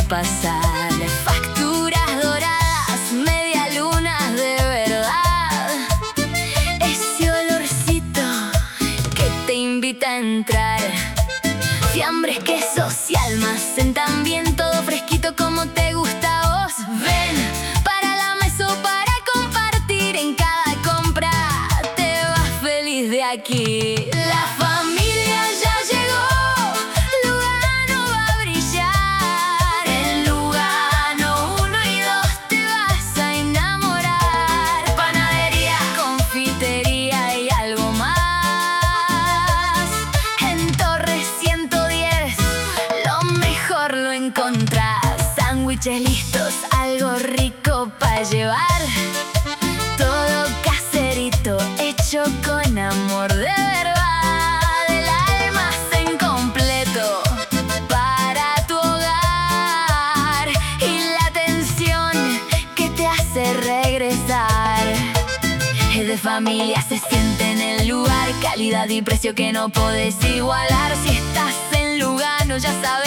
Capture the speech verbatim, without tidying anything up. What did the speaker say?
pasar. Facturas doradas, media lunas de verdad. Ese olorcito que te invita a entrar. Fiambres, quesos y almacén también, todo fresquito como te gusta a vos. Ven para la mesa o para compartir. En cada compra te vas feliz de aquí. La familia ya llegó, Lugano va a brillar. En Lugano uno y dos te vas a enamorar. Panadería, confitería y algo más. En Torres ciento diez lo mejor lo encontrás. Sándwiches listos, algo rico para llevar. Todo caserito, hecho con amor de verdad. El almacén completo para tu hogar y la atención que te hace regresar. Es de familia, se siente en el lugar. Calidad y precio que no podés igualar. Si estás en Lugano ya sabes